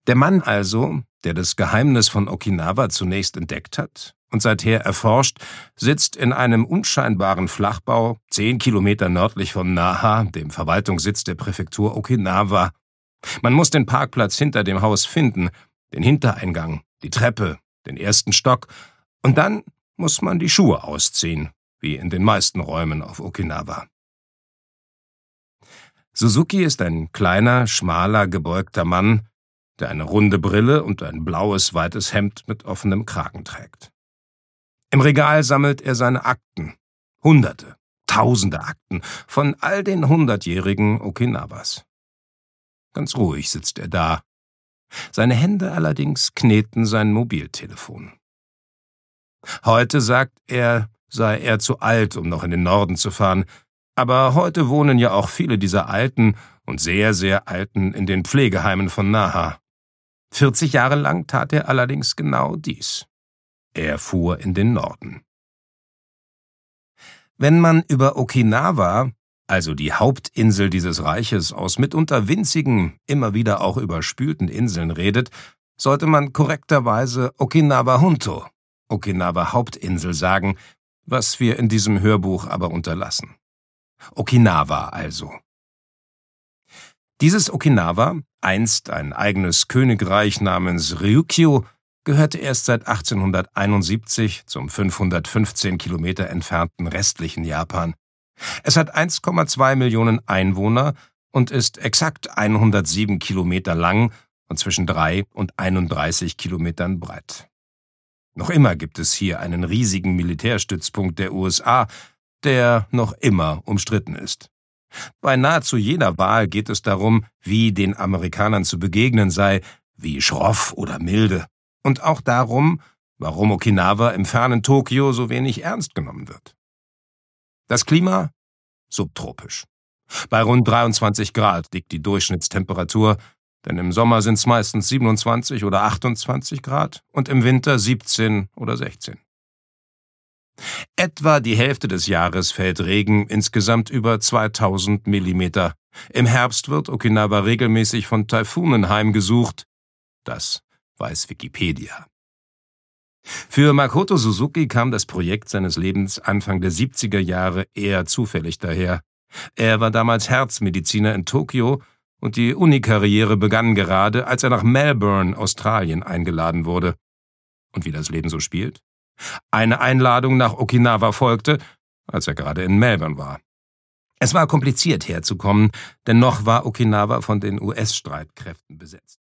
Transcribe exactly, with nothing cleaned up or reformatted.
Der Mann also, der das Geheimnis von Okinawa zunächst entdeckt hat und seither erforscht, sitzt in einem unscheinbaren Flachbau zehn Kilometer nördlich von Naha, dem Verwaltungssitz der Präfektur Okinawa. Man muss den Parkplatz hinter dem Haus finden, den Hintereingang, die Treppe, den ersten Stock, und dann muss man die Schuhe ausziehen, wie in den meisten Räumen auf Okinawa. Suzuki ist ein kleiner, schmaler, gebeugter Mann, der eine runde Brille und ein blaues, weites Hemd mit offenem Kragen trägt. Im Regal sammelt er seine Akten, Hunderte, Tausende Akten von all den hundertjährigen Okinawas. Ganz ruhig sitzt er da. Seine Hände allerdings kneten sein Mobiltelefon. Heute sagt er, sei er zu alt, um noch in den Norden zu fahren, aber heute wohnen ja auch viele dieser Alten und sehr, sehr Alten in den Pflegeheimen von Naha. vierzig Jahre lang tat er allerdings genau dies. Er fuhr in den Norden. Wenn man über Okinawa, also die Hauptinsel dieses Reiches aus mitunter winzigen, immer wieder auch überspülten Inseln redet, sollte man korrekterweise Okinawa Honto, Okinawa Hauptinsel sagen, was wir in diesem Hörbuch aber unterlassen. Okinawa also. Dieses Okinawa, einst ein eigenes Königreich namens Ryukyu, gehörte erst seit achtzehnhunderteinundsiebzig zum fünfhundertfünfzehn Kilometer entfernten restlichen Japan. Es hat eins Komma zwei Millionen Einwohner und ist exakt hundertsieben Kilometer lang und zwischen drei und einunddreißig Kilometern breit. Noch immer gibt es hier einen riesigen Militärstützpunkt der U S A, der noch immer umstritten ist. Bei nahezu jeder Wahl geht es darum, wie den Amerikanern zu begegnen sei, wie schroff oder milde. Und auch darum, warum Okinawa im fernen Tokio so wenig ernst genommen wird. Das Klima? Subtropisch. Bei rund dreiundzwanzig Grad liegt die Durchschnittstemperatur, denn im Sommer sind es meistens siebenundzwanzig oder achtundzwanzig Grad und im Winter siebzehn oder sechzehn. Etwa die Hälfte des Jahres fällt Regen, insgesamt über zweitausend Millimeter. Im Herbst wird Okinawa regelmäßig von Taifunen heimgesucht. Das weiß Wikipedia. Für Makoto Suzuki kam das Projekt seines Lebens Anfang der siebziger Jahre eher zufällig daher. Er war damals Herzmediziner in Tokio und die Unikarriere begann gerade, als er nach Melbourne, Australien, eingeladen wurde. Und wie das Leben so spielt? Eine Einladung nach Okinawa folgte, als er gerade in Melbourne war. Es war kompliziert herzukommen, denn noch war Okinawa von den U S-Streitkräften besetzt.